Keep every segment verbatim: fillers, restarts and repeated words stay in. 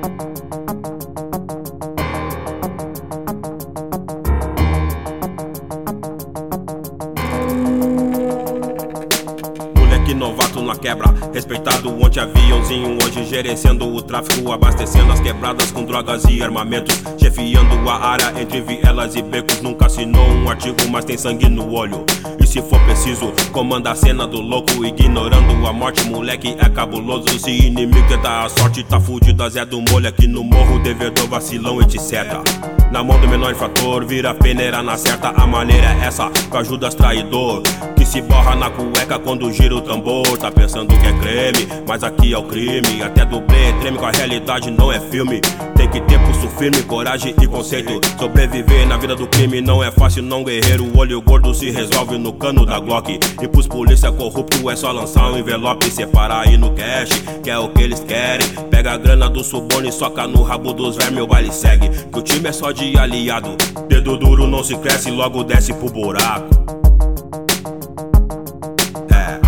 Novato na quebra, respeitado ontem aviãozinho, hoje gerenciando o tráfico, abastecendo as quebradas com drogas e armamentos, chefiando a área entre vielas e becos. Nunca assinou um artigo, mas tem sangue no olho, e se for preciso, comanda a cena do louco, ignorando a morte, moleque é cabuloso. Se inimigo tenta a sorte, tá fudido, a Zé do molho aqui no morro, devedor, vacilão, etcétera. Na mão do menor infrator, vira peneira na certa, a maneira é essa, com Judas traidor, que se borra na cueca quando gira o tambor. Tá pensando que é creme, mas aqui é o crime. Até dublê treme, com a realidade não é filme. Tem que ter pulso firme, coragem e conceito. Sobreviver na vida do crime não é fácil não, guerreiro. O olho gordo se resolve no cano da Glock. E pros polícia corrupto é só lançar um envelope, separar aí no cash, que é o que eles querem. Pega a grana do suborno e soca no rabo dos vermes, o baile segue, que o time é só de aliado. Dedo duro não se cresce, logo desce pro buraco. É,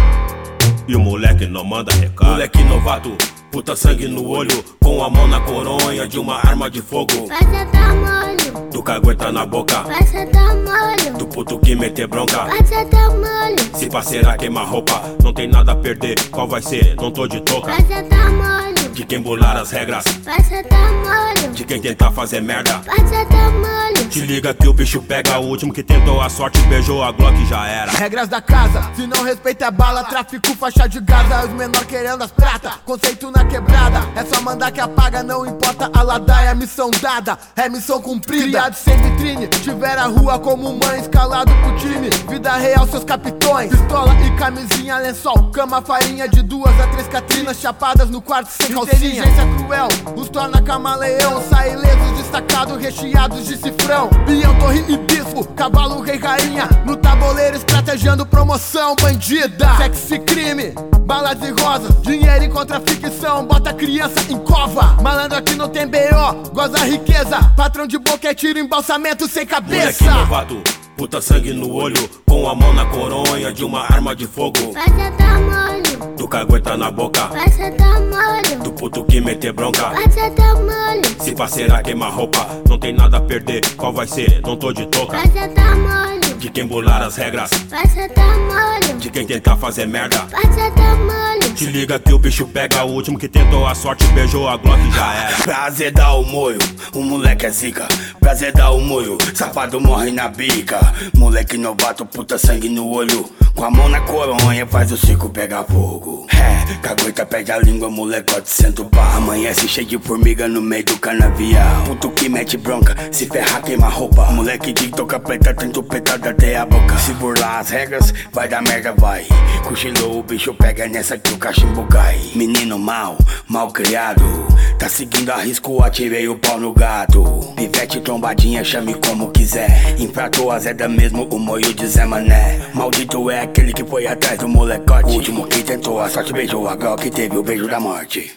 e o moleque não manda recado. Moleque novato, puta sangue no olho, com a mão na coronha de uma arma de fogo. Vai sentar molho, do cagueta na boca. vai sentar molho, Do puto que meter bronca. vai sentar molho, Se parceira queima roupa, não tem nada a perder. Qual vai ser? Não tô de toca. vai sentar molho, De quem burlar as regras, vai sentar molho, de quem tentar fazer merda. vai sentar molho. Te liga que o bicho pega, o último que tentou a sorte, beijou a Glock e já era. Regras da casa, se não respeita é bala, tráfico, faixa de Gaza, os menor querendo as prata, conceito na quebrada, é só mandar que apaga, não importa a ladaia, missão dada, é missão cumprida. Criado sem vitrine, tiver a rua como mãe, escalado pro time, vida real seus capitões, pistola e camisinha, lençol, cama, farinha de duas a três catrinas, chapadas no quarto sem calcinha. Inteligência cruel, os torna camaleão, sai ilesos, destacados, recheados de cifrão. Bião, torre e bispo, cavalo, rei, rainha, no tabuleiro estrategiando promoção bandida. Sexy crime, balas e rosas, dinheiro encontra ficção, bota criança em cova. Malandro aqui não tem B O, goza riqueza, patrão de boca é tiro, embalsamento sem cabeça. Moleque novato, puta sangue no olho, com a mão na coronha de uma arma de fogo. Vai sentar molho, Do cagueta na boca, vai sentar molho, do puto que meter bronca. vai sentar molho, Se parceira queima roupa, não tem nada a perder. Qual vai ser? Não tô de toca. vai sentar molho, De quem burlar as regras, vai sentar molho, de quem tentar fazer merda. vai sentar molho. Te liga que o bicho pega, o último que tentou a sorte, beijou a Glock e já era. Prazer dar o molho, o moleque é zica. Prazer dar o molho, safado morre na bica. Moleque novato, puta sangue no olho, com a mão na coronha faz o circo pegar fogo. É, cagueta perde a língua, molecote senta o pá. Amanhece cheio de formiga no meio do canavial. Puto que mete bronca, se ferrar queima roupa. Moleque de toca preta, tento petada até a boca. Se burlar as regras, vai dar merda, vai. Cochilou, o bicho pega nessa que o cachimbo cai. Menino mal, mal criado, tá seguindo a risco, atirei o pau no gato. Pivete trombadinha, chame como quiser. Infratou a Zeda mesmo, o moio de Zé Mané. Maldito é aquele que foi atrás do molecote. O último que tentou a sorte, beijou a Glock que teve o beijo da morte.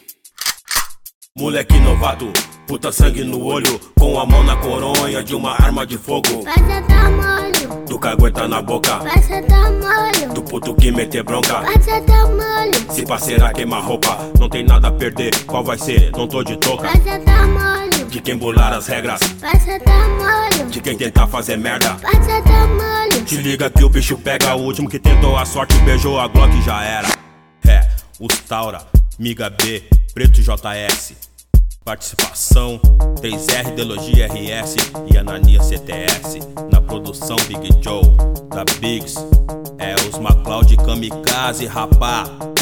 Moleque novato, puta sangue no olho, com a mão na coronha de uma arma de fogo. Vai sentar molho, Do cagueta na boca, vai sentar molho, do puto que meter bronca. vai sentar molho, Se parceira queima roupa, não tem nada a perder. Qual vai ser? Não tô de toca. vai sentar molho, De quem burlar as regras, vai sentar molho, de quem tentar fazer merda. vai sentar molho. Te liga que o bicho pega, o último que tentou a sorte, beijou a Glock e já era. É, os Taura, Miga B, Preto J S. Participação três R, Delogia R S e Anania C T S. Na produção Big Joe, da Biggs. É os MacLeod Kamikaze, rapá.